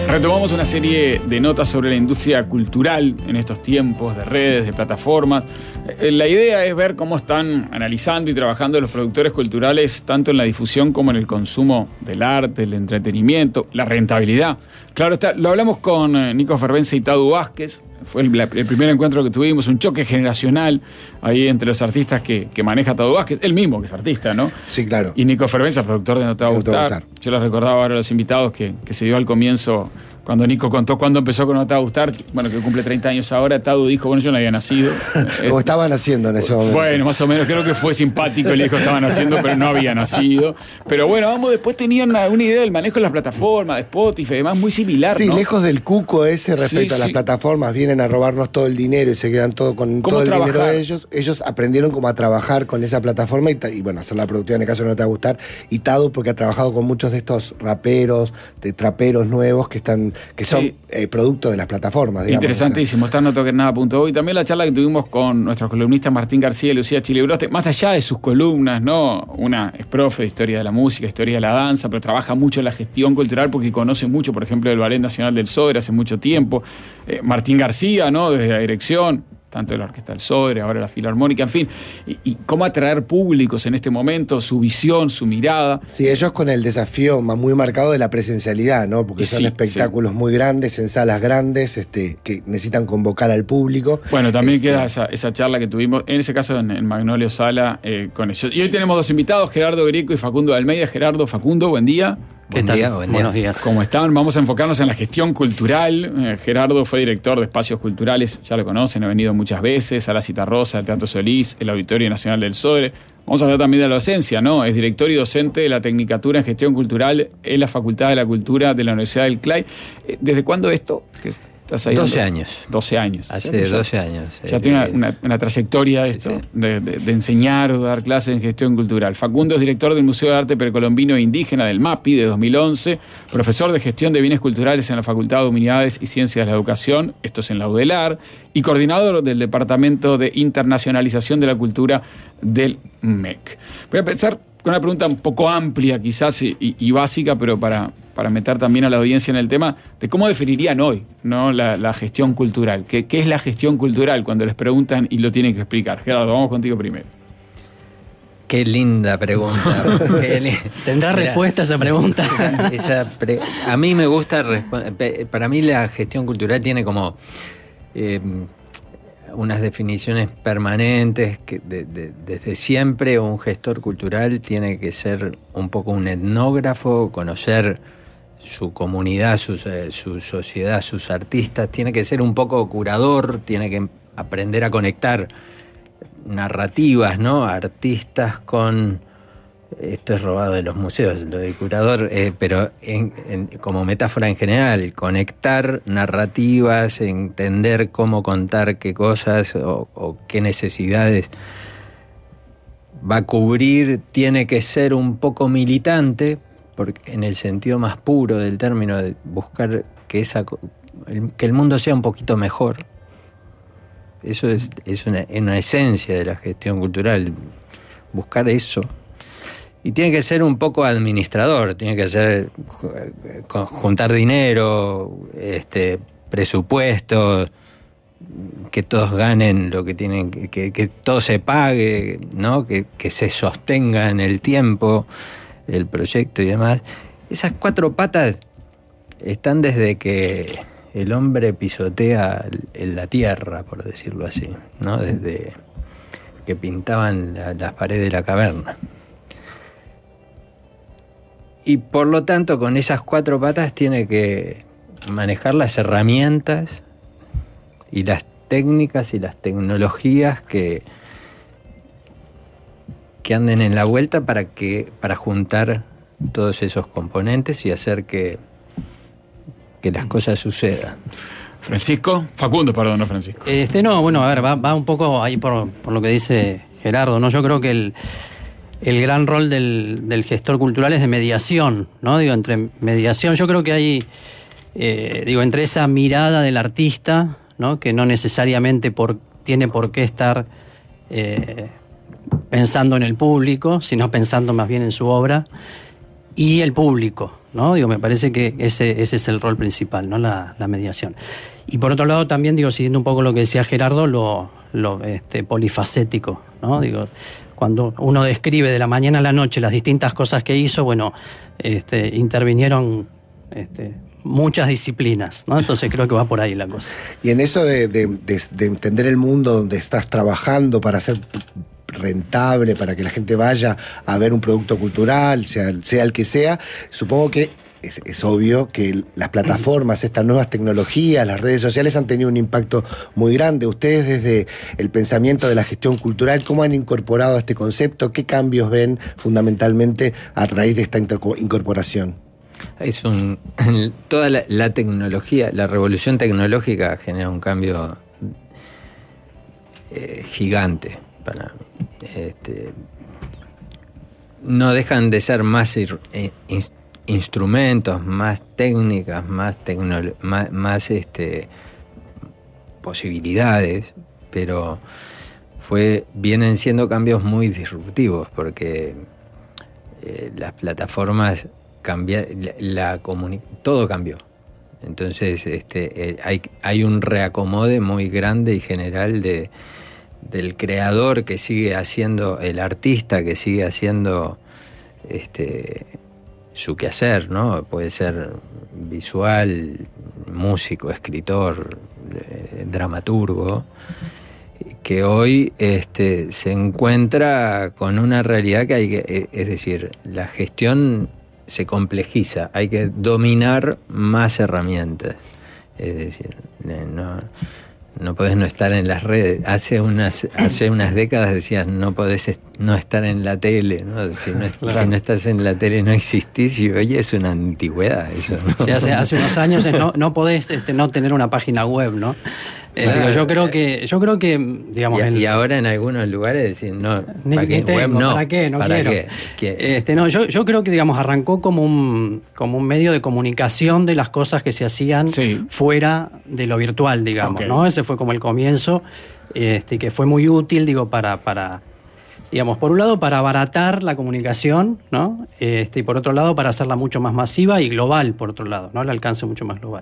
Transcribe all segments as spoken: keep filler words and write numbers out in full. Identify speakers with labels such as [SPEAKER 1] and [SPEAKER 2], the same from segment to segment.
[SPEAKER 1] Retomamos una serie de notas sobre la industria cultural en estos tiempos de redes, de plataformas. La idea es ver cómo están analizando y trabajando los productores culturales tanto en la difusión como en el consumo del arte, el entretenimiento, la rentabilidad. Claro está, lo hablamos con Nico Fervenza y Tadu Vázquez. Fue el, el primer encuentro que tuvimos, un choque generacional ahí entre los artistas que, que maneja Tadu Vázquez, él mismo que es artista, ¿no?
[SPEAKER 2] Sí, claro.
[SPEAKER 1] Y Nico Fervenza, productor de No Te Va a Gustar. gustar. Yo les recordaba ahora a los invitados que, que se dio al comienzo, cuando Nico contó cuándo empezó con No Te Va a Gustar, bueno, que cumple treinta años ahora, Tadu dijo, bueno, yo no había nacido.
[SPEAKER 2] Como estaban haciendo en ese momento.
[SPEAKER 1] Bueno, más o menos, creo que fue simpático, le dijo estaban haciendo, pero no había nacido. Pero bueno, vamos, después tenían una, una idea del manejo de las plataformas, de Spotify, además muy similar,
[SPEAKER 2] Sí,
[SPEAKER 1] ¿no?
[SPEAKER 2] lejos del cuco ese respecto
[SPEAKER 1] Sí,
[SPEAKER 2] a las
[SPEAKER 1] sí.
[SPEAKER 2] plataformas, vienen a robarnos todo el dinero y se quedan todo con
[SPEAKER 1] ¿Cómo
[SPEAKER 2] todo el
[SPEAKER 1] trabajar?
[SPEAKER 2] dinero de ellos. Ellos aprendieron cómo a trabajar con esa plataforma y, ta- y bueno, hacer la productiva en el caso de No Te Va a Gustar. Y Tadu porque ha trabajado con muchos de estos raperos, de traperos nuevos que están, que son
[SPEAKER 1] Sí.
[SPEAKER 2] eh, producto de las plataformas, digamos.
[SPEAKER 1] Interesantísimo, está en no toquen nada punto uy. Y también la charla que tuvimos con nuestros columnistas Martín García y Lucía Chilibroste, más allá de sus columnas, ¿no? Una es profe de historia de la música, historia de la danza, pero trabaja mucho en la gestión cultural porque conoce mucho, por ejemplo, del Ballet Nacional del Sodre hace mucho tiempo. Eh, Martín García, ¿no? Desde la dirección, tanto de la Orquesta del Sodre, ahora la Filarmónica, en fin. Y, y cómo atraer públicos en este momento, su visión, su mirada.
[SPEAKER 2] Sí, ellos con el desafío ma- muy marcado de la presencialidad, ¿no? Porque
[SPEAKER 1] Y
[SPEAKER 2] son
[SPEAKER 1] sí,
[SPEAKER 2] espectáculos muy grandes, en salas grandes, este, que necesitan convocar al público.
[SPEAKER 1] Bueno, también
[SPEAKER 2] Este,
[SPEAKER 1] queda esa, esa charla que tuvimos, en ese caso en, en Magnolio Sala, eh, con ellos. Y hoy tenemos dos invitados, Gerardo Greco y Facundo de Almeida. Gerardo, Facundo, buen día.
[SPEAKER 3] ¿Qué
[SPEAKER 4] Buen
[SPEAKER 3] tal?
[SPEAKER 4] día, buen día.
[SPEAKER 3] Buenos días.
[SPEAKER 1] ¿Cómo están? Vamos a enfocarnos en la gestión cultural. Eh, Gerardo fue director de espacios culturales, ya lo conocen, ha venido muchas veces a la Citarrosa, al Teatro Solís, el Auditorio Nacional del Sodre. Vamos a hablar también de la docencia, ¿no? Es director y docente de la Tecnicatura en Gestión Cultural en la Facultad de la Cultura de la Universidad del C L A I. Eh, ¿Desde cuándo esto? ¿Qué estás ahí
[SPEAKER 4] doce
[SPEAKER 1] dando?
[SPEAKER 4] años.
[SPEAKER 1] doce años.
[SPEAKER 4] Hace
[SPEAKER 1] ¿cierto?
[SPEAKER 4] doce años.
[SPEAKER 1] Ya
[SPEAKER 4] eh,
[SPEAKER 1] tiene una, una, una trayectoria
[SPEAKER 4] sí,
[SPEAKER 1] esto,
[SPEAKER 4] sí.
[SPEAKER 1] De, de, de enseñar o dar clases en gestión cultural. Facundo es director del Museo de Arte Precolombino e Indígena del MAPI de dos mil once, profesor de gestión de bienes culturales en la Facultad de Humanidades y Ciencias de la Educación, esto es en la UDELAR, y coordinador del Departamento de Internacionalización de la Cultura del M E C. Voy a empezar con una pregunta un poco amplia quizás y, y, y básica, pero para, para meter también a la audiencia en el tema de cómo definirían hoy, ¿no? la, la gestión cultural. ¿Qué, ¿Qué es la gestión cultural cuando les preguntan y lo tienen que explicar? Gerardo, vamos contigo primero.
[SPEAKER 4] Qué linda pregunta. Qué li-
[SPEAKER 3] ¿Tendrá
[SPEAKER 4] Mira,
[SPEAKER 3] respuesta a esa pregunta?
[SPEAKER 4] Esa, esa pre- a mí me gusta, respo- pe- para mí la gestión cultural tiene como eh, unas definiciones permanentes, que de- de- desde siempre un gestor cultural tiene que ser un poco un etnógrafo, conocer su comunidad, su, su sociedad, sus artistas, tiene que ser un poco curador, tiene que aprender a conectar narrativas, ¿no? Artistas con... Esto es robado de los museos, lo de curador, eh, pero en, en, como metáfora en general, conectar narrativas, entender cómo contar qué cosas o, o qué necesidades va a cubrir, tiene que ser un poco militante, porque en el sentido más puro del término, de buscar que, esa, el, que el mundo sea un poquito mejor. Eso es, es una, una esencia de la gestión cultural, buscar eso. Y tiene que ser un poco administrador, tiene que ser juntar dinero, este, presupuestos, que todos ganen lo que tienen, que, que todo se pague, ¿no? Que, que se sostenga en el tiempo el proyecto y demás. Esas cuatro patas están desde que el hombre pisotea en la tierra, por decirlo así, ¿no? Desde que pintaban la, las paredes de la caverna. Y por lo tanto, con esas cuatro patas tiene que manejar las herramientas y las técnicas y las tecnologías que, que anden en la vuelta para que para juntar todos esos componentes y hacer que, que las cosas sucedan.
[SPEAKER 1] Francisco, Facundo, perdón, no Francisco.
[SPEAKER 3] Este, no, bueno, a ver, va, va un poco ahí por, por lo que dice Gerardo, ¿no? Yo creo que el, el gran rol del, del gestor cultural es de mediación, ¿no? Digo, entre mediación, yo creo que hay, eh, digo, entre esa mirada del artista, ¿no? Que no necesariamente por, tiene por qué estar eh, pensando en el público, sino pensando más bien en su obra, y el público, ¿no? Digo, me parece que ese, ese es el rol principal, ¿no? La, la mediación. Y por otro lado también, digo, siguiendo un poco lo que decía Gerardo, lo, lo este, polifacético, ¿no? Digo, cuando uno describe de la mañana a la noche las distintas cosas que hizo, bueno, este, intervinieron este, muchas disciplinas, ¿no? Entonces creo que va por ahí la cosa.
[SPEAKER 2] Y en eso de, de, de, de entender el mundo donde estás trabajando para hacer rentable, para que la gente vaya a ver un producto cultural, sea, sea el que sea, supongo que es, es obvio que las plataformas, estas nuevas tecnologías, las redes sociales han tenido un impacto muy grande. Ustedes desde el pensamiento de la gestión cultural, ¿cómo han incorporado este concepto? ¿Qué cambios ven fundamentalmente a raíz de esta incorporación?
[SPEAKER 4] Es un, toda la, la tecnología, la revolución tecnológica genera un cambio eh, gigante para mí. Este, no dejan de ser más ir, eh, in, instrumentos, más técnicas, más, tecno, más, más este, posibilidades, pero fue, vienen siendo cambios muy disruptivos porque eh, las plataformas cambiar la, la comuni- todo cambió. Entonces este, eh, hay, hay un reacomode muy grande y general de, del creador que sigue haciendo, el artista que sigue haciendo este, su quehacer, ¿no? Puede ser visual, músico, escritor, eh, dramaturgo, que hoy este, se encuentra con una realidad que hay que, es decir, la gestión se complejiza, hay que dominar más herramientas. Es decir, no, no podés no estar en las redes. Hace unas, hace unas décadas decías, no podés no estar en la tele, ¿no? Si no, claro. si no estás en la tele no existís, y oye, es una antigüedad eso, ¿no?
[SPEAKER 3] Sí, hace, hace unos años no, no podés este, no tener una página web, ¿no? Eh, claro. digo, yo creo que, yo creo que, digamos,
[SPEAKER 4] y,
[SPEAKER 3] el,
[SPEAKER 4] y ahora en algunos lugares decir no,
[SPEAKER 3] ni,
[SPEAKER 4] ¿para qué?
[SPEAKER 3] Tengo,
[SPEAKER 4] Web no,
[SPEAKER 3] ¿para qué? No
[SPEAKER 4] ¿para
[SPEAKER 3] quiero.
[SPEAKER 4] qué? ¿Qué?
[SPEAKER 3] Este, no, yo, yo creo que, digamos, arrancó como un, como un medio de comunicación de las cosas que se hacían sí. fuera de lo virtual, digamos, okay. ¿no? Ese fue como el comienzo, este, que fue muy útil, digo, para, para, digamos, por un lado para abaratar la comunicación, ¿no? Este, y por otro lado para hacerla mucho más masiva y global, por otro lado, ¿no? El alcance mucho más global.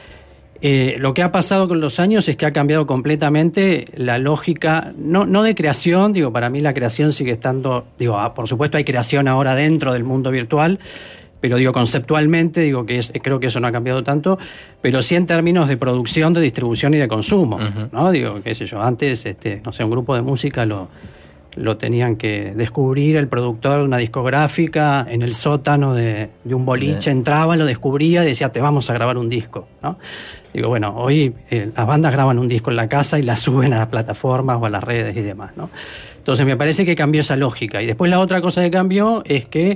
[SPEAKER 3] Eh, lo que ha pasado con los años es que ha cambiado completamente la lógica, no, no de creación, digo, para mí la creación sigue estando, digo, ah, por supuesto hay creación ahora dentro del mundo virtual, pero digo, conceptualmente, digo que es, creo que eso no ha cambiado tanto, pero sí en términos de producción, de distribución y de consumo, uh-huh. ¿no? Digo, qué sé yo, antes, este, no sé, un grupo de música lo... lo tenían que descubrir el productor de una discográfica en el sótano de, de un boliche, entraba, lo descubría y decía, te vamos a grabar un disco, ¿no? Digo, bueno, hoy eh, las bandas graban un disco en la casa y la suben a las plataformas o a las redes y demás, ¿no? Entonces me parece que cambió esa lógica. Y después la otra cosa que cambió es que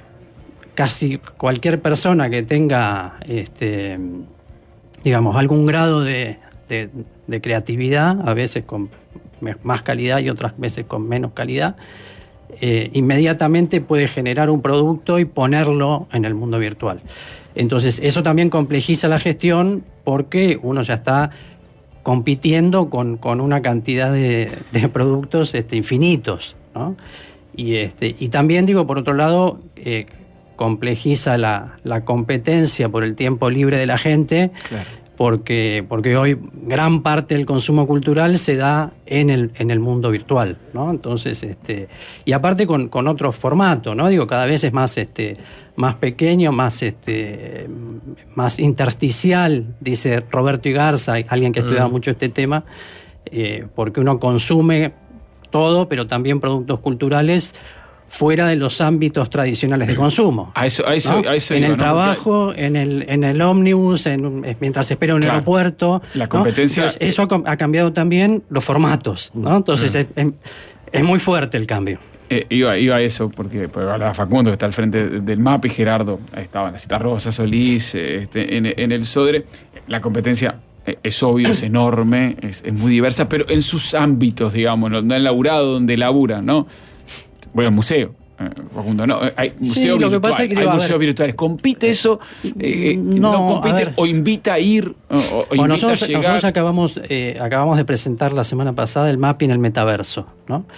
[SPEAKER 3] casi cualquier persona que tenga, este, digamos, algún grado de, de, de creatividad, a veces con más calidad y otras veces con menos calidad, eh, inmediatamente puede generar un producto y ponerlo en el mundo virtual. Entonces eso también complejiza la gestión porque uno ya está compitiendo con, con una cantidad de, de productos este, infinitos, ¿no? Y, este, y también, digo, por otro lado, eh, complejiza la, la competencia por el tiempo libre de la gente. Claro. Porque, porque hoy gran parte del consumo cultural se da en el, en el mundo virtual, ¿no? Entonces, este, y aparte con, con otro formato, ¿no? Digo, cada vez es más, este, más pequeño, más, este, más intersticial, dice Roberto Igarza, alguien que ha estudiado mm. mucho este tema, eh, porque uno consume todo, pero también productos culturales fuera de los ámbitos tradicionales de consumo.
[SPEAKER 1] A eso, a eso,
[SPEAKER 3] ¿no?
[SPEAKER 1] a eso
[SPEAKER 3] en
[SPEAKER 1] digo,
[SPEAKER 3] el
[SPEAKER 1] ¿no?
[SPEAKER 3] trabajo,
[SPEAKER 1] Porque...
[SPEAKER 3] en el en el ómnibus, en, mientras espera un claro. aeropuerto.
[SPEAKER 1] La competencia.
[SPEAKER 3] ¿no? Entonces, eso ha, ha cambiado también los formatos, ¿no? Entonces mm. es, es muy fuerte el cambio.
[SPEAKER 1] Eh, iba, iba a eso, porque, porque hablaba Facundo, que está al frente del MAP, y Gerardo, ahí estaban la Cita Rosa, Solís, este, en, en el Sodre. La competencia es obvio, es enorme, es, es muy diversa, pero en sus ámbitos, digamos, no, no han laburado donde laburan, ¿no? Voy al museo, eh, Facundo, no, hay museo
[SPEAKER 3] sí,
[SPEAKER 1] virtual,
[SPEAKER 3] lo que pasa es que,
[SPEAKER 1] hay
[SPEAKER 3] digo,
[SPEAKER 1] museos
[SPEAKER 3] ver,
[SPEAKER 1] virtuales. ¿Compite eso? Eh,
[SPEAKER 3] no,
[SPEAKER 1] no compite o invita a ir, o, o
[SPEAKER 3] bueno,
[SPEAKER 1] invita
[SPEAKER 3] nosotros,
[SPEAKER 1] a llegar.
[SPEAKER 3] Nosotros acabamos, eh, acabamos de presentar la semana pasada el mapping en el metaverso, ¿no?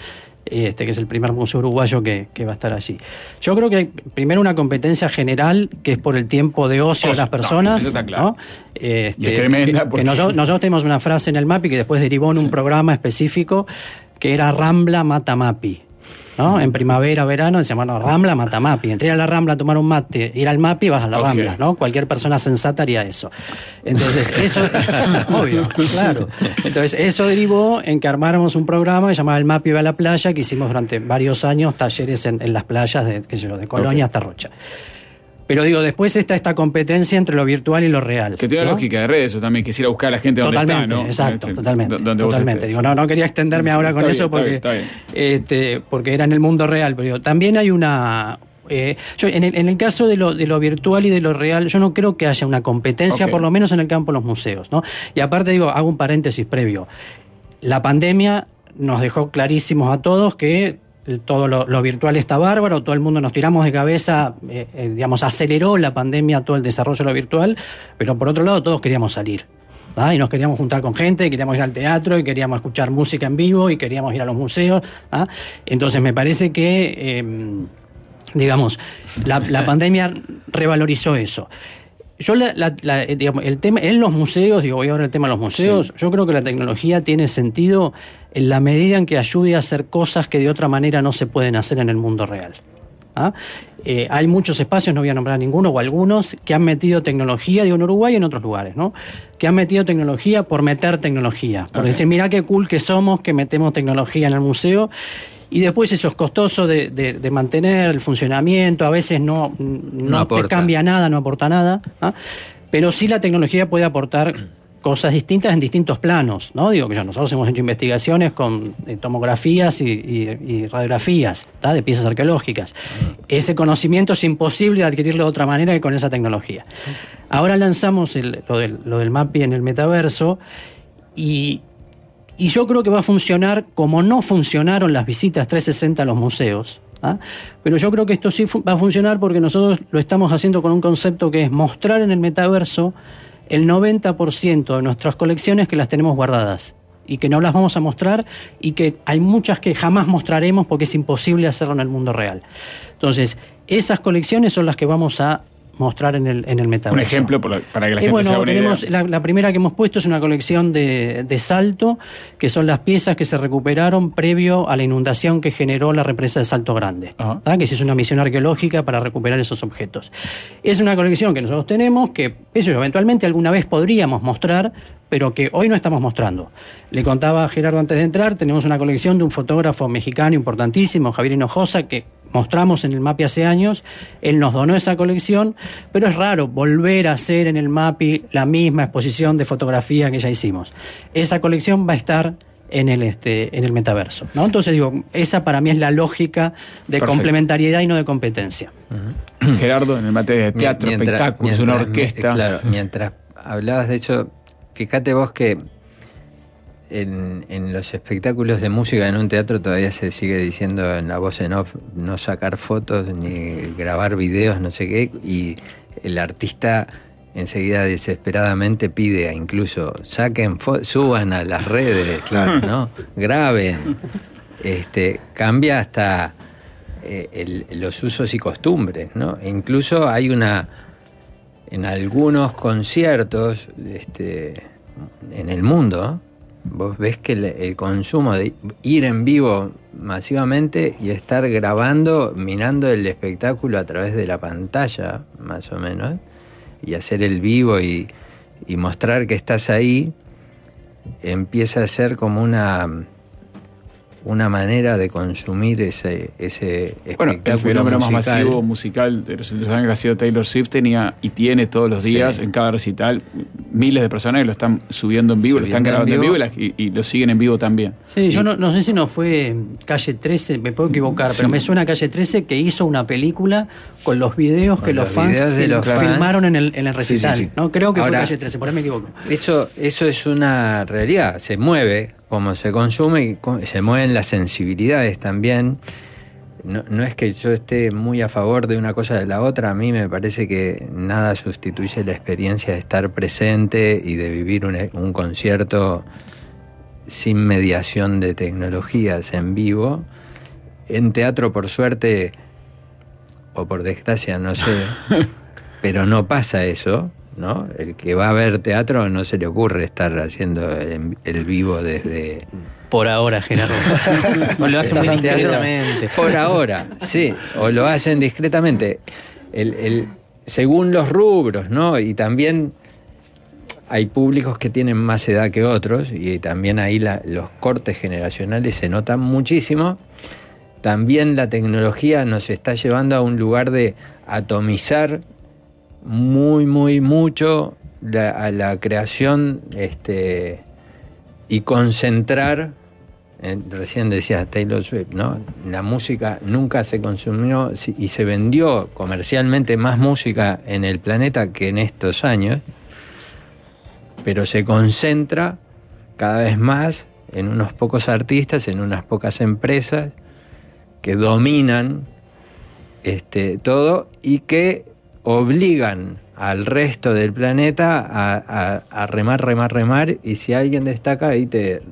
[SPEAKER 3] este, que es el primer museo uruguayo que, que va a estar allí. Yo creo que hay primero una competencia general, que es por el tiempo de ocio
[SPEAKER 1] Ocio,
[SPEAKER 3] de las personas.
[SPEAKER 1] no, eso está claro.
[SPEAKER 3] ¿no? Este,
[SPEAKER 1] y es tremenda
[SPEAKER 3] que,
[SPEAKER 1] porque...
[SPEAKER 3] que nosotros, nosotros tenemos una frase en el MAPI que después derivó en un
[SPEAKER 1] sí.
[SPEAKER 3] programa específico que era Rambla Mata MAPI. ¿No? En primavera, verano, decíamos, no, Rambla, mata MAPI. Entré a la Rambla a tomar un mate, ir al MAPI, vas a la
[SPEAKER 1] okay.
[SPEAKER 3] Rambla, ¿no? Cualquier persona sensata haría eso. Entonces, eso, obvio, claro. Entonces, eso derivó en que armáramos un programa que llamaba El MAPI va a la playa, que hicimos durante varios años talleres en, en las playas de, qué sé yo, de Colonia okay. hasta Rocha. Pero digo, después está esta competencia entre lo virtual y lo real.
[SPEAKER 1] Que tiene
[SPEAKER 3] ¿no?
[SPEAKER 1] lógica de redes, eso también, quisiera buscar a la gente donde
[SPEAKER 3] totalmente,
[SPEAKER 1] está, ¿no?
[SPEAKER 3] Exacto,
[SPEAKER 1] Este,
[SPEAKER 3] totalmente.
[SPEAKER 1] Donde
[SPEAKER 3] totalmente. Digo, no, no quería extenderme sí, ahora con eso bien, porque, está bien, está bien. Este, porque era en el mundo real. Pero digo, también hay una... Eh, yo, en, el, en el caso de lo, de lo virtual y de lo real, yo no creo que haya una competencia, okay. por lo menos en el campo de los museos, ¿no? Y aparte, digo, hago un paréntesis previo. La pandemia nos dejó clarísimos a todos que todo lo, lo virtual está bárbaro, todo el mundo nos tiramos de cabeza, eh, eh, digamos, aceleró la pandemia todo el desarrollo de lo virtual, pero por otro lado todos queríamos salir, ¿ah? Y nos queríamos juntar con gente, y queríamos ir al teatro, y queríamos escuchar música en vivo, y queríamos ir a los museos, ¿ah? Entonces me parece que, eh, digamos, la, la pandemia revalorizó eso. Yo, la, la, la, digamos, el tema en los museos, digo, voy ahora al tema de los museos, sí. Yo creo que la tecnología tiene sentido en la medida en que ayude a hacer cosas que de otra manera no se pueden hacer en el mundo real. ¿Ah? Eh, hay muchos espacios, no voy a nombrar ninguno, o algunos, que han metido tecnología, digo en Uruguay y en otros lugares, ¿no? Que han metido tecnología por meter tecnología. Por okay. decir, mirá qué cool que somos, que metemos tecnología en el museo. Y después eso es costoso de, de, de mantener, el funcionamiento, a veces no, no, no te cambia nada, no aporta nada, ¿ah? Pero sí la tecnología puede aportar cosas distintas en distintos planos, ¿no? Digo que ya nosotros hemos hecho investigaciones con eh, tomografías y, y, y radiografías, ¿tá? De piezas arqueológicas. Ese conocimiento es imposible de adquirirlo de otra manera que con esa tecnología. Ahora lanzamos el, lo, del, lo del MAPI en el metaverso y... Y yo creo que va a funcionar como no funcionaron las visitas trescientos sesenta a los museos. ¿Ah? Pero yo creo que esto sí va a funcionar porque nosotros lo estamos haciendo con un concepto que es mostrar en el metaverso el noventa por ciento de nuestras colecciones que las tenemos guardadas y que no las vamos a mostrar y que hay muchas que jamás mostraremos porque es imposible hacerlo en el mundo real. Entonces, esas colecciones son las que vamos a mostrar en el, en el metaverso.
[SPEAKER 1] Un ejemplo para que la gente
[SPEAKER 3] eh, bueno,
[SPEAKER 1] se haga una
[SPEAKER 3] tenemos
[SPEAKER 1] idea.
[SPEAKER 3] La, la primera que hemos puesto es una colección de, de Salto, que son las piezas que se recuperaron previo a la inundación que generó la represa de Salto Grande, ¿tá? Que se hizo una misión arqueológica para recuperar esos objetos. Es una colección que nosotros tenemos que, eso eventualmente alguna vez podríamos mostrar, pero que hoy no estamos mostrando. Le contaba a Gerardo antes de entrar, tenemos una colección de un fotógrafo mexicano importantísimo, Javier Hinojosa, que mostramos en el MAPI hace años. Él nos donó esa colección, pero es raro volver a hacer en el MAPI la misma exposición de fotografía que ya hicimos. Esa colección va a estar en el, este, en el metaverso, ¿no? Entonces digo, esa para mí es la lógica de Perfecto. Complementariedad y no de competencia.
[SPEAKER 1] Uh-huh. Gerardo, en el materia de teatro, mientras, espectáculos, mientras, una orquesta.
[SPEAKER 4] Claro, mientras hablabas de eso, fíjate vos que En, en los espectáculos de música en un teatro todavía se sigue diciendo en la voz en off no sacar fotos ni grabar videos, no sé qué, y el artista enseguida desesperadamente pide incluso saquen fo- suban a las redes, claro, ¿no? Graben. Este, cambia hasta eh, el, los usos y costumbres, ¿no? E incluso hay una en algunos conciertos este, en el mundo. Vos ves que el, el consumo de ir en vivo masivamente y estar grabando, mirando el espectáculo a través de la pantalla, más o menos, y hacer el vivo y, y mostrar que estás ahí, empieza a ser como una, una manera de consumir ese, ese espectáculo. Bueno, el
[SPEAKER 1] fenómeno
[SPEAKER 4] musical.
[SPEAKER 1] más masivo musical de los últimos años que ha sido Taylor Swift tenía y tiene todos los días sí. en cada recital miles de personas que lo están subiendo en vivo, subiendo lo están grabando en vivo, en vivo y, la, y, y lo siguen en vivo también.
[SPEAKER 3] Sí, y, yo no, no sé si no fue Calle trece, me puedo equivocar, sí. pero me suena Calle trece que hizo una película con los videos con que los, los fans,
[SPEAKER 4] de los
[SPEAKER 3] fans filmaron en el, en el recital. Sí, sí, sí. ¿No? Creo que Ahora, fue Calle trece, por ahí me equivoco.
[SPEAKER 4] Eso, eso es una realidad, se mueve como se consume y se mueven las sensibilidades también. No, no es que yo esté muy a favor de una cosa de la otra, a mí me parece que nada sustituye la experiencia de estar presente y de vivir un, un concierto sin mediación de tecnologías en vivo. en teatro, por suerte, o por desgracia, no sé, pero no pasa eso, ¿no? El que va a ver teatro no se le ocurre estar haciendo el, el vivo desde...
[SPEAKER 3] Por ahora, Gerardo. O lo hacen muy discretamente.
[SPEAKER 4] Por ahora, sí. O lo hacen discretamente. El, el, según los rubros, ¿no? Y también hay públicos que tienen más edad que otros, y también ahí la, los cortes generacionales se notan muchísimo. También la tecnología nos está llevando a un lugar de atomizar muy, muy mucho la, a la creación este, y concentrar. Eh, recién decía Taylor Swift, ¿no? La música nunca se consumió y se vendió comercialmente más música en el planeta que en estos años, pero se concentra cada vez más en unos pocos artistas, en unas pocas empresas que dominan este, todo y que obligan al resto del planeta a, a, a remar, remar, remar, y si alguien destaca ahí te...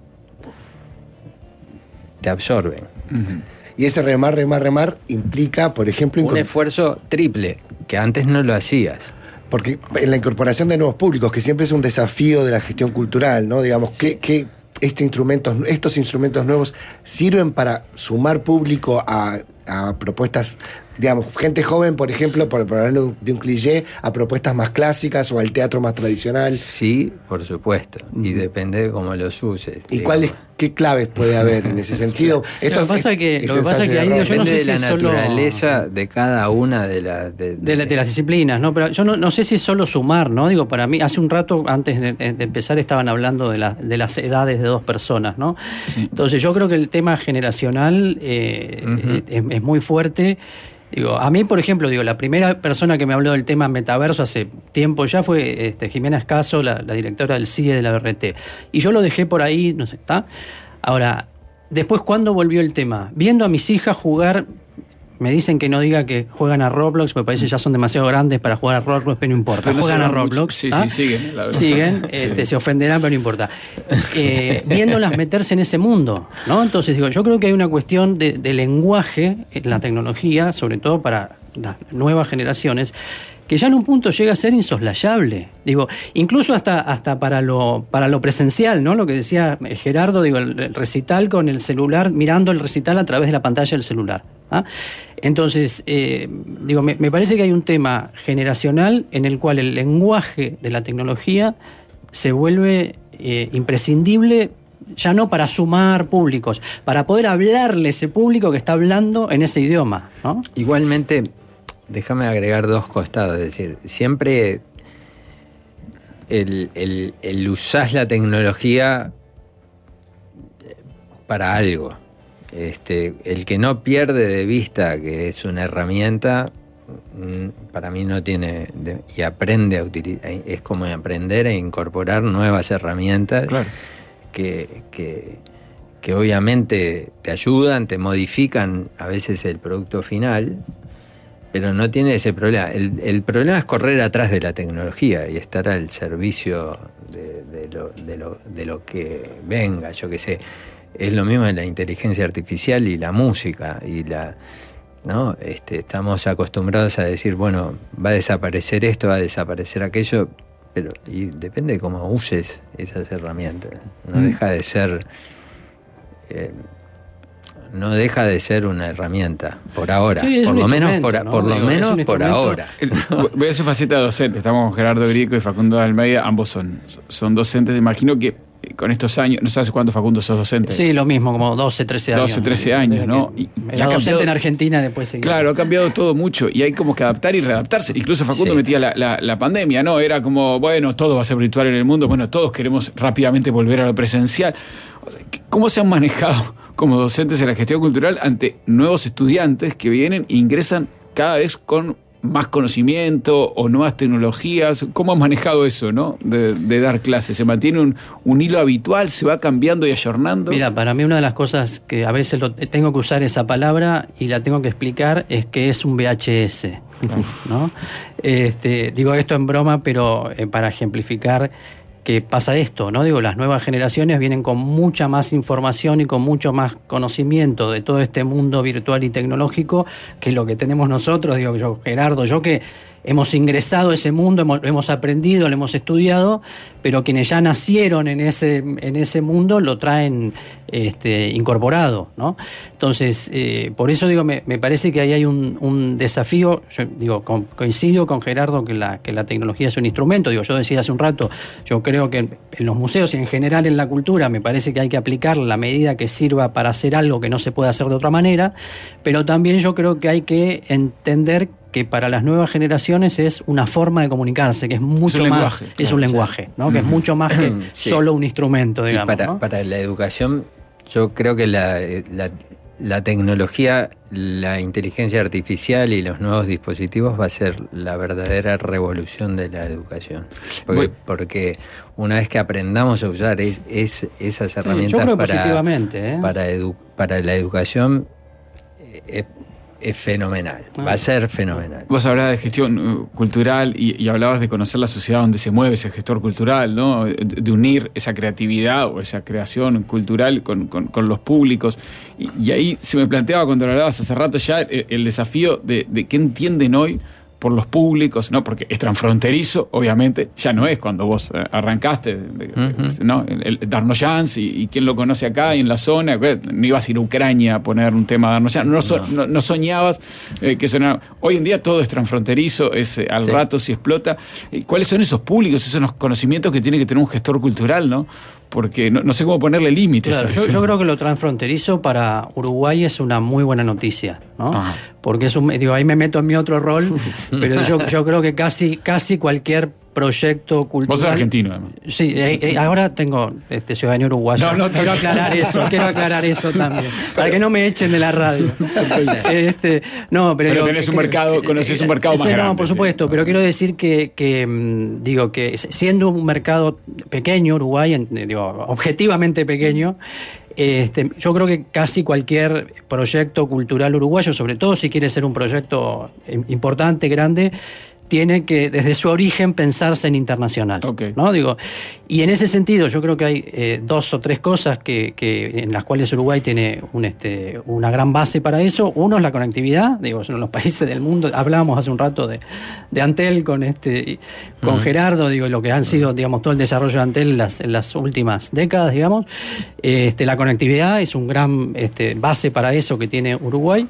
[SPEAKER 4] te absorben.
[SPEAKER 2] Uh-huh. Y ese remar, remar, remar implica, por ejemplo...
[SPEAKER 4] un esfuerzo triple, que antes no lo hacías.
[SPEAKER 2] Porque en la incorporación de nuevos públicos, que siempre es un desafío de la gestión cultural, ¿no? Digamos, sí. que, que este instrumentos, estos instrumentos nuevos sirven para sumar público a, a propuestas, digamos, gente joven, por ejemplo, por hablar de un cliché, a propuestas más clásicas o al teatro más tradicional.
[SPEAKER 4] Sí, por supuesto. Y depende de cómo los uses.
[SPEAKER 2] ¿Y cuáles, qué claves puede haber en ese sentido?
[SPEAKER 3] Esto lo que pasa es que, lo que, pasa que ahí yo no sé
[SPEAKER 4] de
[SPEAKER 3] si
[SPEAKER 4] la
[SPEAKER 3] es
[SPEAKER 4] naturaleza
[SPEAKER 3] solo...
[SPEAKER 4] de cada una de, la, de, de,
[SPEAKER 3] de, la, de las disciplinas, ¿no? Pero yo no, no sé si es solo sumar, ¿no? Digo, para mí, hace un rato, antes de, de empezar, estaban hablando de, la, de las edades de dos personas, ¿no? Sí. Entonces yo creo que el tema generacional eh, uh-huh. es, es muy fuerte. Digo, a mí, por ejemplo, digo, la primera persona que me habló del tema metaverso hace tiempo ya fue este, Jimena Escaso, la, la directora del C I E de la B R T. Y yo lo dejé por ahí, no sé, ¿está? Ahora, después, ¿cuándo volvió el tema? Viendo a mis hijas jugar, me dicen que no diga que juegan a Roblox, me parece que ya son demasiado grandes para jugar a Roblox, pero no importa. Pero no juegan a Roblox.
[SPEAKER 1] Sí, ¿ah? sí, siguen. La verdad.
[SPEAKER 3] Siguen, este, sí. Se ofenderán, pero no importa. Eh, viéndolas meterse en ese mundo, ¿no? Entonces, digo, yo creo que hay una cuestión de, de lenguaje en la tecnología, sobre todo para las nuevas generaciones, que ya en un punto llega a ser insoslayable. Digo, incluso hasta, hasta para lo, para lo presencial, ¿no? Lo que decía Gerardo, digo, el recital con el celular, mirando el recital a través de la pantalla del celular. ¿Ah? Entonces, eh, digo, me, me parece que hay un tema generacional en el cual el lenguaje de la tecnología se vuelve eh, imprescindible, ya no para sumar públicos, para poder hablarle a ese público que está hablando en ese idioma, ¿no?
[SPEAKER 4] Igualmente, déjame agregar dos costados, es decir, siempre el, el, el usar la tecnología para algo. Este, el que no pierde de vista que es una herramienta, para mí no tiene, de, y aprende a utilizar, es como aprender a incorporar nuevas herramientas. Claro. que, que, que obviamente te ayudan, te modifican a veces el producto final, pero no tiene ese problema. El, el problema es correr atrás de la tecnología y estar al servicio de, de, lo, de, lo, de lo que venga, yo qué sé. Es lo mismo en la inteligencia artificial y la música y la, ¿no? Este, estamos acostumbrados a decir, bueno, va a desaparecer esto, va a desaparecer aquello, pero y depende de cómo uses esas herramientas. No mm. deja de ser eh, no deja de ser una herramienta por ahora, sí, por, lo menos por, ¿no? por lo Digo, menos por ahora.
[SPEAKER 1] El, voy a hacer faceta de docente. Estamos con Gerardo Grieco y Facundo Almeida, ambos son, son docentes. Imagino que con estos años, no sabes cuánto, Facundo, sos docente.
[SPEAKER 3] Sí, lo mismo, como doce, trece años.
[SPEAKER 1] doce, trece años, ¿no? Y,
[SPEAKER 3] y ha docente en Argentina, después seguí.
[SPEAKER 1] Claro, ha cambiado todo mucho y hay como que adaptar y readaptarse. Incluso Facundo sí. metía la, la, la pandemia, ¿no? Era como, bueno, todo va a ser virtual en el mundo, bueno, todos queremos rápidamente volver a lo presencial. ¿Cómo se han manejado como docentes en la gestión cultural ante nuevos estudiantes que vienen e ingresan cada vez con más conocimiento o nuevas tecnologías? ¿Cómo han manejado eso, no? De, de dar clases. ¿Se mantiene un, un hilo habitual? ¿Se va cambiando y ayornando?
[SPEAKER 3] Mira, para mí una de las cosas que a veces lo, tengo que usar esa palabra y la tengo que explicar es que es un V H S, ¿no? Este, digo esto en broma, pero eh, para ejemplificar que pasa esto, ¿no? Digo, las nuevas generaciones vienen con mucha más información y con mucho más conocimiento de todo este mundo virtual y tecnológico que lo que tenemos nosotros, digo yo, Gerardo, yo que hemos ingresado a ese mundo, hemos, hemos aprendido, lo hemos estudiado, pero quienes ya nacieron en ese, en ese mundo lo traen este, incorporado, ¿no? Entonces, eh, por eso digo, me, me parece que ahí hay un, un desafío. Yo digo, co- coincido con Gerardo que la, que la tecnología es un instrumento. Digo, yo decía hace un rato, yo creo que en, en los museos y en general en la cultura me parece que hay que aplicar la medida que sirva para hacer algo que no se puede hacer de otra manera, pero también yo creo que hay que entender que para las nuevas generaciones es una forma de comunicarse, que es mucho
[SPEAKER 1] es
[SPEAKER 3] más,
[SPEAKER 1] lenguaje,
[SPEAKER 3] es
[SPEAKER 1] claro,
[SPEAKER 3] un
[SPEAKER 1] sí.
[SPEAKER 3] lenguaje, ¿no? Que es mucho más que
[SPEAKER 4] Sí.
[SPEAKER 3] solo un instrumento, digamos.
[SPEAKER 4] Y para,
[SPEAKER 3] ¿no?
[SPEAKER 4] para la educación, yo creo que la, la, la tecnología, la inteligencia artificial y los nuevos dispositivos va a ser la verdadera revolución de la educación. Porque,
[SPEAKER 1] Voy-
[SPEAKER 4] porque una vez que aprendamos a usar es, es, esas
[SPEAKER 3] Sí,
[SPEAKER 4] herramientas
[SPEAKER 3] yo creo
[SPEAKER 4] para,
[SPEAKER 3] positivamente, ¿eh?
[SPEAKER 4] para, edu, para la educación, eh, es, es fenomenal. Va a ser fenomenal.
[SPEAKER 1] Vos hablabas de gestión uh, cultural y, y hablabas de conocer la sociedad donde se mueve ese gestor cultural, ¿no? De, de unir esa creatividad o esa creación cultural con, con, con los públicos. Y, y ahí se me planteaba cuando lo hablabas hace rato ya el, el desafío de, de qué entienden hoy por los públicos, ¿no? Porque es transfronterizo, obviamente, ya no es cuando vos eh, arrancaste, uh-huh. ¿no? El, el Darnoyans y, y quién lo conoce acá y en la zona, no ibas a ir a Ucrania a poner un tema de Darnoyans, no, so, no. no, no soñabas eh, que sonara. Hoy en día todo es transfronterizo, es, eh, al sí. rato se explota. ¿Cuáles son esos públicos, esos conocimientos que tiene que tener un gestor cultural, ¿no? Porque no, no sé cómo ponerle límites.
[SPEAKER 3] Claro, yo, yo creo que lo transfronterizo para Uruguay es una muy buena noticia, ¿no? Ajá. Porque es un, digo, ahí me meto en mi otro rol, pero yo, yo creo que casi, casi cualquier proyecto cultural.
[SPEAKER 1] Vos sos argentino, además.
[SPEAKER 3] Sí, eh, eh, ahora tengo este, ciudadanía uruguaya. No, no, quiero aclarar eso, quiero aclarar eso también. Para que no me echen de la radio. este, no, pero,
[SPEAKER 1] pero tenés un
[SPEAKER 3] que,
[SPEAKER 1] mercado, conocés un mercado
[SPEAKER 3] sí,
[SPEAKER 1] más grande.
[SPEAKER 3] No, por supuesto, sí. Pero quiero decir que, que, digo, que siendo un mercado pequeño, Uruguay, digo, objetivamente pequeño, Este, yo creo que casi cualquier proyecto cultural uruguayo, sobre todo si quiere ser un proyecto importante, grande, tiene que desde su origen pensarse en internacional, okay. ¿no? Digo, y en ese sentido yo creo que hay eh, dos o tres cosas que, que en las cuales Uruguay tiene un, este, una gran base para eso. Uno es la conectividad, digo, son los países del mundo. Hablábamos hace un rato de, de Antel con este con uh-huh. Gerardo, digo, lo que han sido, digamos, todo el desarrollo de Antel en las, en las últimas décadas, digamos. Este, la conectividad es un gran este, base para eso que tiene Uruguay.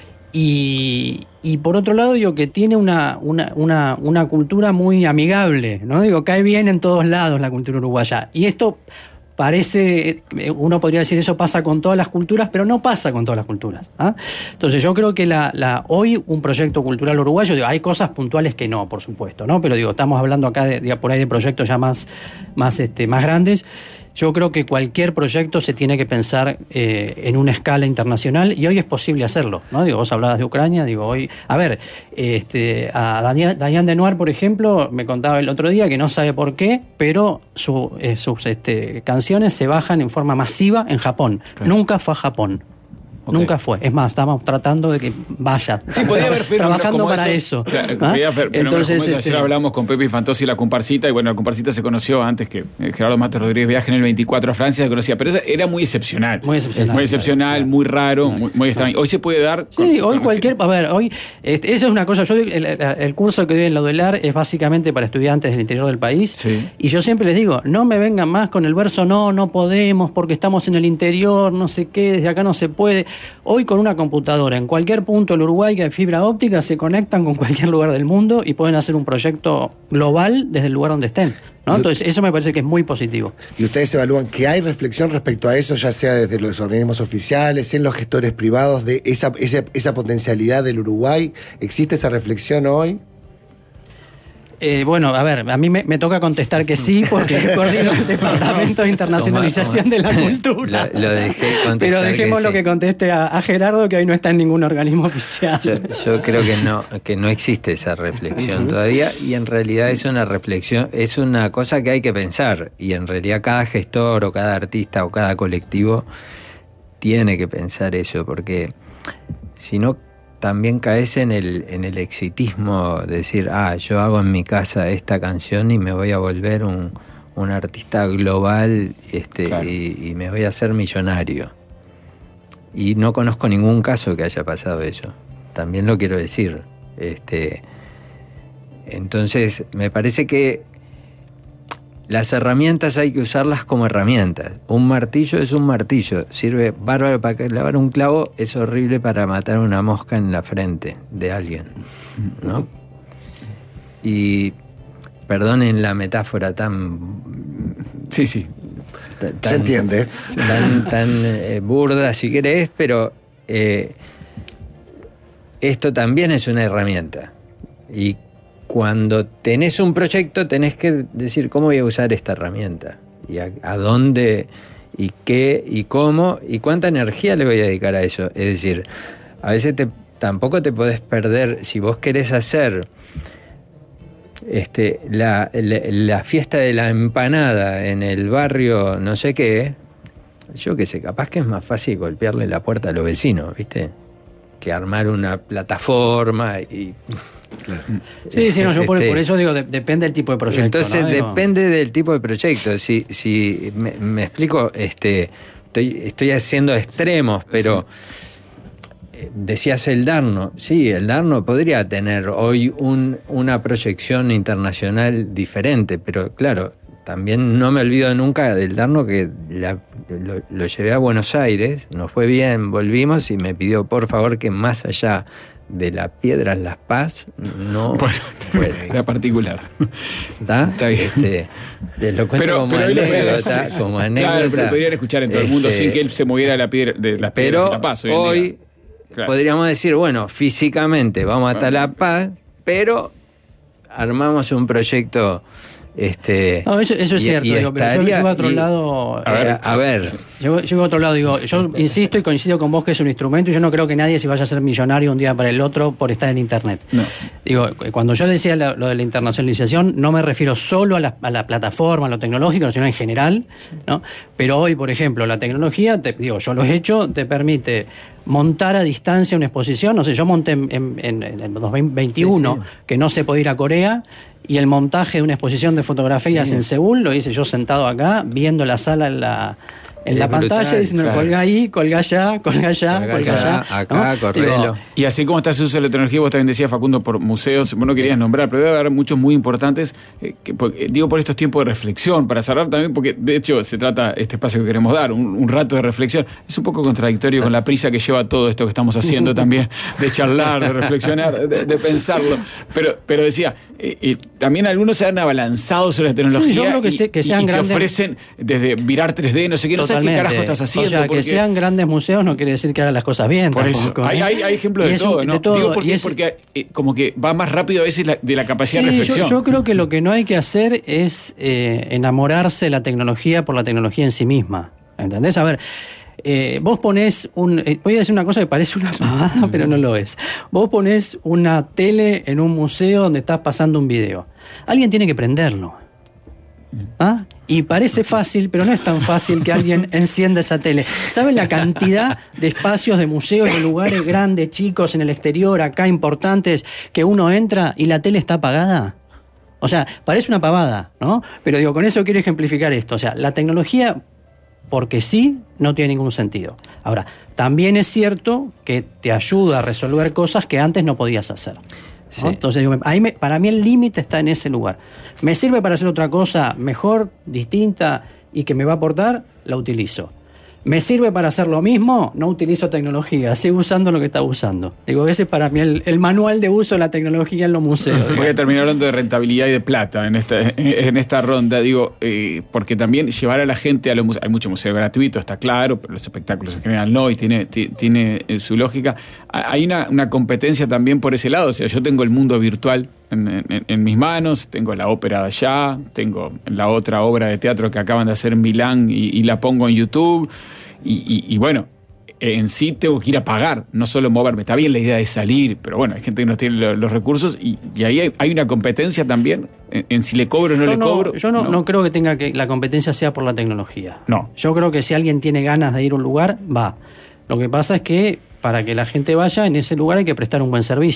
[SPEAKER 3] Y, y por otro lado, digo que tiene una, una, una, una cultura muy amigable, ¿no? Digo, cae bien en todos lados la cultura uruguaya. Y esto parece, uno podría decir eso pasa con todas las culturas, pero no pasa con todas las culturas. ¿Ah? Entonces yo creo que la, la, hoy un proyecto cultural uruguayo, digo, hay cosas puntuales que no, por supuesto, ¿no? Pero digo, estamos hablando acá de, de, por ahí de proyectos ya más, más, este, más grandes. Yo creo que cualquier proyecto se tiene que pensar eh, en una escala internacional y hoy es posible hacerlo, ¿no? Digo, vos hablabas de Ucrania, digo, hoy... A ver, este, a Diane Denoir, por ejemplo, me contaba el otro día que no sabe por qué, pero su, eh, sus este, canciones se bajan en forma masiva en Japón. Claro. Nunca fue a Japón. Okay. Nunca fue. Es más, estamos tratando de que vaya.
[SPEAKER 1] Sí, podía haber
[SPEAKER 3] trabajando para
[SPEAKER 1] esos,
[SPEAKER 3] eso.
[SPEAKER 1] Claro, ¿ah? Haber, Entonces, este... ayer hablamos con Pepe Fantosi y la comparsita, y bueno, la comparsita se conoció antes que Gerardo Matos Rodríguez viaje en el veinticuatro a Francia, se conocía, pero era muy excepcional.
[SPEAKER 3] Muy excepcional.
[SPEAKER 1] Muy excepcional, claro. muy raro, claro. muy, muy extraño. Hoy se puede dar...
[SPEAKER 3] Sí, con, hoy con cualquier... Que... A ver, hoy... Este, eso es una cosa... Yo el, el curso que doy en la UDELAR es básicamente para estudiantes del interior del país, sí. Y yo siempre les digo, no me vengan más con el verso, no, no podemos porque estamos en el interior, no sé qué, desde acá no se puede. Hoy con una computadora en cualquier punto del Uruguay que hay fibra óptica se conectan con cualquier lugar del mundo y pueden hacer un proyecto global desde el lugar donde estén, ¿no? Entonces eso me parece que es muy positivo.
[SPEAKER 2] ¿Y ustedes evalúan que hay reflexión respecto a eso, ya sea desde los organismos oficiales, en los gestores privados, de esa, esa, esa potencialidad del Uruguay? ¿Existe esa reflexión hoy?
[SPEAKER 3] Eh, bueno, a ver, a mí me, me toca contestar que sí, porque coordino el Departamento de Internacionalización toma, toma. de la Cultura.
[SPEAKER 4] Lo, lo dejé
[SPEAKER 3] Pero dejemos que lo sí. que conteste a, a Gerardo, que hoy no está en ningún organismo oficial.
[SPEAKER 4] Yo, yo creo que no, que no existe esa reflexión uh-huh. todavía, y en realidad es una reflexión, es una cosa que hay que pensar, y en realidad cada gestor o cada artista o cada colectivo tiene que pensar eso, porque si no también caes en el, en el exitismo de decir, ah, yo hago en mi casa esta canción y me voy a volver un, un artista global este,
[SPEAKER 1] claro.
[SPEAKER 4] y, y me voy a hacer millonario. Y no conozco ningún caso que haya pasado eso. También lo quiero decir. Este, entonces, me parece que las herramientas hay que usarlas como herramientas. Un martillo es un martillo. Sirve bárbaro para clavar un clavo, es horrible para matar una mosca en la frente de alguien, ¿no? Y perdonen la metáfora tan...
[SPEAKER 1] Sí, sí.
[SPEAKER 4] Tan,
[SPEAKER 2] Se entiende.
[SPEAKER 4] Tan, tan eh, burda, si querés, pero eh, esto también es una herramienta. Y cuando tenés un proyecto, tenés que decir cómo voy a usar esta herramienta. Y a, a dónde, y qué, y cómo, y cuánta energía le voy a dedicar a eso. Es decir, a veces te, tampoco te podés perder, si vos querés hacer... Este, la, la, la fiesta de la empanada en el barrio no sé qué, yo qué sé, capaz que es más fácil golpearle la puerta a los vecinos, ¿viste? Que armar una plataforma y...
[SPEAKER 2] Claro.
[SPEAKER 3] Sí, sí, no, yo por,
[SPEAKER 4] Este,
[SPEAKER 3] por eso digo, de, depende del tipo de proyecto.
[SPEAKER 4] Entonces
[SPEAKER 3] ¿no? Digo,
[SPEAKER 4] depende del tipo de proyecto. Si, si me, me explico, este, estoy, estoy haciendo extremos, pero... Decías el Darno, sí, el Darno podría tener hoy un, una proyección internacional diferente, pero claro, también no me olvido nunca del Darno que la, lo, lo llevé a Buenos Aires, nos fue bien, volvimos y me pidió por favor que más allá de la Piedras Las Paz no
[SPEAKER 1] Bueno,
[SPEAKER 4] fuera.
[SPEAKER 1] era particular.
[SPEAKER 4] ¿Está?
[SPEAKER 1] Está bien.
[SPEAKER 4] Este, te lo cuento
[SPEAKER 1] Pero,
[SPEAKER 4] como
[SPEAKER 1] pero él lo podía-
[SPEAKER 4] anécdota,
[SPEAKER 1] sí, sí.
[SPEAKER 4] como
[SPEAKER 1] Claro,
[SPEAKER 4] anécdota.
[SPEAKER 1] pero lo podrían escuchar en todo el mundo
[SPEAKER 4] Este,
[SPEAKER 1] sin que él se moviera de, la piedra, de las piedras
[SPEAKER 4] Pero
[SPEAKER 1] de La Paz. Hoy, en
[SPEAKER 4] hoy
[SPEAKER 1] día. Claro.
[SPEAKER 4] podríamos decir, bueno, físicamente vamos hasta La Paz, pero armamos un proyecto... Este,
[SPEAKER 3] No, eso, eso es
[SPEAKER 4] y-
[SPEAKER 3] cierto,
[SPEAKER 4] y
[SPEAKER 3] digo, pero yo
[SPEAKER 4] estaría-
[SPEAKER 3] llevo a otro
[SPEAKER 4] y-
[SPEAKER 3] lado.
[SPEAKER 4] A ver,
[SPEAKER 3] eh,
[SPEAKER 4] a ver,
[SPEAKER 3] Llevo, llevo a otro lado, digo, yo insisto y coincido con vos que es un instrumento y yo no creo que nadie se vaya a ser millonario un día para el otro por estar en internet.
[SPEAKER 1] No.
[SPEAKER 3] Digo, cuando yo decía la- lo de la internacionalización, no me refiero solo a la, a la plataforma, a lo tecnológico, sino en general, ¿no? Pero hoy, por ejemplo, la tecnología, te, digo, yo lo he hecho, te permite montar a distancia una exposición, no sé, yo monté en, en, en, en el dos mil veintiuno,
[SPEAKER 4] Sí, sí.
[SPEAKER 3] que no se podía ir a Corea, y el montaje de una exposición de fotografías
[SPEAKER 4] Sí.
[SPEAKER 3] en Seúl lo hice yo sentado acá, viendo la sala en la, en
[SPEAKER 4] Es
[SPEAKER 3] la
[SPEAKER 4] brutal,
[SPEAKER 3] pantalla, diciendo,
[SPEAKER 4] claro.
[SPEAKER 3] colga ahí, colga allá, colga allá,
[SPEAKER 4] Colga
[SPEAKER 3] colga
[SPEAKER 4] allá,
[SPEAKER 3] allá.
[SPEAKER 4] acá,
[SPEAKER 3] ¿no?
[SPEAKER 4] correlo.
[SPEAKER 3] Digo,
[SPEAKER 1] Y así como está ese uso de la tecnología, vos también decías, Facundo, por museos, vos no querías nombrar, pero debe haber muchos muy importantes, eh, que, porque, digo, por estos tiempos de reflexión, para cerrar también, porque de hecho se trata este espacio que queremos dar, un, un rato de reflexión. Es un poco contradictorio con la prisa que lleva todo esto que estamos haciendo también, de charlar, de reflexionar, de, de pensarlo. Pero, pero decía, eh, eh, también algunos se han abalanzado sobre la tecnología
[SPEAKER 3] Sí, yo creo que
[SPEAKER 1] y,
[SPEAKER 3] se- que
[SPEAKER 1] y-
[SPEAKER 3] sean
[SPEAKER 1] y te
[SPEAKER 3] grandes-
[SPEAKER 1] ofrecen desde virar tres D, no sé qué, no sabes qué
[SPEAKER 3] Totalmente.
[SPEAKER 1] carajo estás haciendo.
[SPEAKER 3] O sea, que
[SPEAKER 1] porque-
[SPEAKER 3] sean grandes museos no quiere decir que hagan las cosas bien.
[SPEAKER 1] Por eso,
[SPEAKER 3] tampoco,
[SPEAKER 1] hay,
[SPEAKER 3] ¿eh?
[SPEAKER 1] hay, hay ejemplos
[SPEAKER 3] Y
[SPEAKER 1] de
[SPEAKER 3] es un-
[SPEAKER 1] todo, ¿no?
[SPEAKER 3] de todo,
[SPEAKER 1] Digo
[SPEAKER 3] y
[SPEAKER 1] porque,
[SPEAKER 3] es-
[SPEAKER 1] porque eh, como que va más rápido a veces la- de la capacidad de
[SPEAKER 3] Sí,
[SPEAKER 1] reflexión.
[SPEAKER 3] yo, yo creo que lo que no hay que hacer es eh, enamorarse de la tecnología por la tecnología en sí misma. ¿Entendés? A ver, eh, vos ponés un... eh, voy a decir una cosa que parece una pavada, pero no lo es. Vos ponés una tele en un museo donde estás pasando un video. Alguien tiene que prenderlo. ¿Ah? Y parece fácil, pero no es tan fácil que alguien encienda esa tele. ¿Saben la cantidad de espacios de museos, de lugares grandes, chicos, en el exterior, acá importantes, que uno entra y la tele está apagada? O sea, parece una pavada, ¿no? Pero digo, con eso quiero ejemplificar esto. O sea, la tecnología, porque sí, no tiene ningún sentido. Ahora, también es cierto que te ayuda a resolver cosas que antes no podías hacer. ¿no?
[SPEAKER 4] Sí.
[SPEAKER 3] Entonces, digo, ahí me- para mí el límite está en ese lugar. ¿Me sirve para hacer otra cosa mejor, distinta y que me va a aportar? La utilizo. ¿Me sirve para hacer lo mismo? No utilizo tecnología, sigo usando lo que estaba usando. Digo, ese es para mí el, el manual de uso de la tecnología en los museos.
[SPEAKER 1] Voy a terminar hablando de rentabilidad y de plata en esta, en esta ronda, digo, eh, porque también llevar a la gente a los museos, hay mucho museo gratuito, está claro, pero los espectáculos en general no, y tiene, ti- tiene eh, su lógica. Ha- Hay una, una competencia también por ese lado, o sea, yo tengo el mundo virtual en, en- en mis manos, tengo la ópera de allá, tengo la otra obra de teatro que acaban de hacer en Milán y, y la pongo en YouTube, y, y- y bueno, en sí tengo que ir a pagar, no solo moverme. Está bien la idea de salir, pero bueno, hay gente que no tiene lo- los recursos y, y ahí hay, hay una competencia también en, en si le cobro o no
[SPEAKER 3] yo
[SPEAKER 1] le
[SPEAKER 3] no,
[SPEAKER 1] cobro.
[SPEAKER 3] Yo no, no creo que tenga que la competencia sea por la tecnología.
[SPEAKER 1] No.
[SPEAKER 3] Yo creo que si alguien tiene ganas de ir a un lugar, va. Lo que pasa es que para que la gente vaya, en ese lugar hay que prestar un buen servicio.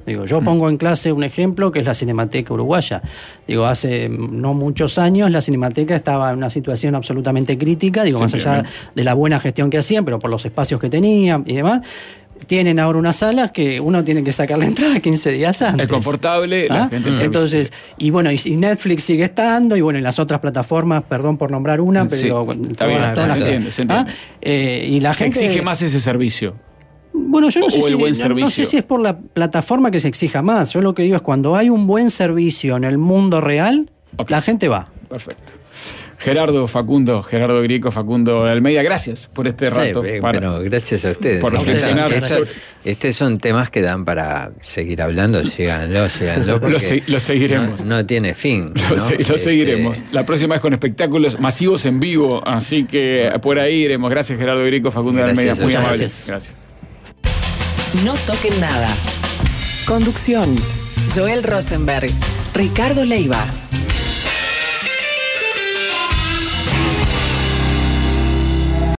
[SPEAKER 3] Digo, yo pongo en clase un ejemplo que es la Cinemateca Uruguaya. Digo, hace no muchos años la Cinemateca estaba en una situación absolutamente crítica, digo, más allá de la buena gestión que hacían, pero por los espacios que tenían y demás. Tienen ahora unas salas que uno tiene que sacar la entrada quince días antes.
[SPEAKER 1] Es confortable,
[SPEAKER 3] ¿Ah?
[SPEAKER 1] la gente mm.
[SPEAKER 3] Entonces, y bueno, y Netflix sigue estando, y bueno, en las otras plataformas, perdón por nombrar una, pero...
[SPEAKER 1] Sí, está bien, está, se entiende, se entiende.
[SPEAKER 3] ¿Ah? Eh, y la
[SPEAKER 1] se
[SPEAKER 3] gente,
[SPEAKER 1] exige más ese servicio.
[SPEAKER 3] Bueno, yo no,
[SPEAKER 1] o
[SPEAKER 3] sé si,
[SPEAKER 1] buen
[SPEAKER 3] no, no sé si es por la plataforma que se exija más. Yo lo que digo es cuando hay un buen servicio en el mundo real, okay, la gente va.
[SPEAKER 1] Perfecto. Gerardo, Facundo, Gerardo Grieco, Facundo Almeida, gracias por este rato.
[SPEAKER 4] Sí,
[SPEAKER 1] para,
[SPEAKER 4] bueno, gracias a ustedes.
[SPEAKER 1] Por reflexionar.
[SPEAKER 4] Estos, estos son temas que dan para seguir hablando, síganlo, síganlo.
[SPEAKER 1] Lo, se, lo seguiremos.
[SPEAKER 4] No, no tiene fin.
[SPEAKER 1] Lo,
[SPEAKER 4] ¿no?
[SPEAKER 1] se, lo este... seguiremos. La próxima es con espectáculos masivos en vivo, así que por ahí iremos. Gracias, Gerardo Grieco, Facundo Almeida. Muy amable.
[SPEAKER 3] Gracias.
[SPEAKER 1] Gracias.
[SPEAKER 5] No toquen nada. Conducción: Joel Rosenberg, Ricardo Leiva.